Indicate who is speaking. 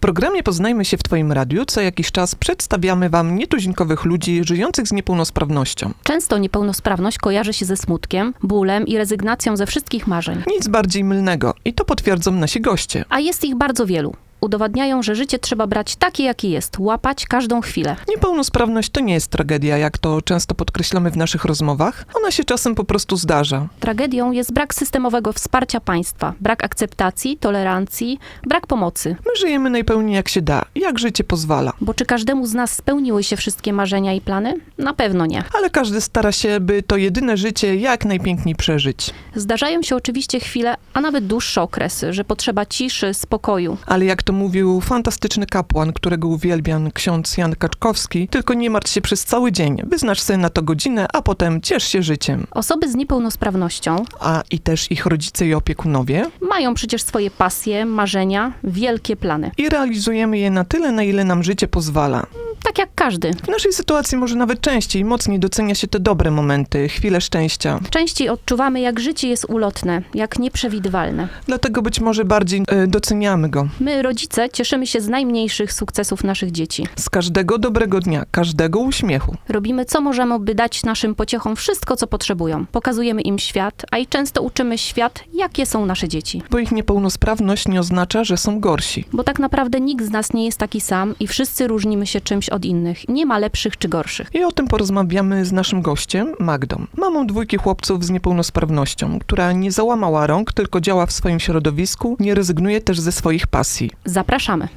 Speaker 1: programie Poznajmy się w Twoim radiu co jakiś czas przedstawiamy Wam nietuzinkowych ludzi żyjących z niepełnosprawnością.
Speaker 2: Często niepełnosprawność kojarzy się ze smutkiem, bólem i rezygnacją ze wszystkich marzeń.
Speaker 1: Nic bardziej mylnego i to potwierdzą nasi goście.
Speaker 2: A jest ich bardzo wielu. Udowadniają, że życie trzeba brać takie, jakie jest, łapać każdą chwilę.
Speaker 1: Niepełnosprawność to nie jest tragedia, jak to często podkreślamy w naszych rozmowach. Ona się czasem po prostu zdarza.
Speaker 2: Tragedią jest brak systemowego wsparcia państwa, brak akceptacji, tolerancji, brak pomocy.
Speaker 1: My żyjemy najpełniej jak się da, jak życie pozwala.
Speaker 2: Bo czy każdemu z nas spełniły się wszystkie marzenia i plany? Na pewno nie.
Speaker 1: Ale każdy stara się, by to jedyne życie jak najpiękniej przeżyć.
Speaker 2: Zdarzają się oczywiście chwile, a nawet dłuższe okresy, że potrzeba ciszy, spokoju.
Speaker 1: Ale jak to mówił fantastyczny kapłan, którego uwielbiam, ksiądz Jan Kaczkowski, tylko nie martw się przez cały dzień, wyznacz sobie na to godzinę, a potem ciesz się życiem.
Speaker 2: Osoby z niepełnosprawnością
Speaker 1: A i też ich rodzice i opiekunowie.
Speaker 2: mają przecież swoje pasje, marzenia, wielkie plany.
Speaker 1: I realizujemy je na tyle, na ile nam życie pozwala.
Speaker 2: Tak jak każdy.
Speaker 1: W naszej sytuacji może nawet częściej, mocniej docenia się te dobre momenty, chwile szczęścia.
Speaker 2: Częściej odczuwamy, jak życie jest ulotne, jak nieprzewidywalne.
Speaker 1: Dlatego być może bardziej doceniamy go.
Speaker 2: My, rodzice, cieszymy się z najmniejszych sukcesów naszych dzieci.
Speaker 1: Z każdego dobrego dnia, każdego uśmiechu.
Speaker 2: Robimy co możemy, by dać naszym pociechom wszystko, co potrzebują. Pokazujemy im świat, a i często uczymy świat, jakie są nasze dzieci.
Speaker 1: Bo ich niepełnosprawność nie oznacza, że są gorsi.
Speaker 2: Bo tak naprawdę nikt z nas nie jest taki sam i wszyscy różnimy się czymś od innych. Nie ma lepszych czy gorszych.
Speaker 1: I o tym porozmawiamy z naszym gościem, Magdą. Mamą 2 chłopców z niepełnosprawnością, która nie załamała rąk, tylko działa w swoim środowisku, nie rezygnuje też ze swoich pasji.
Speaker 2: Zapraszamy.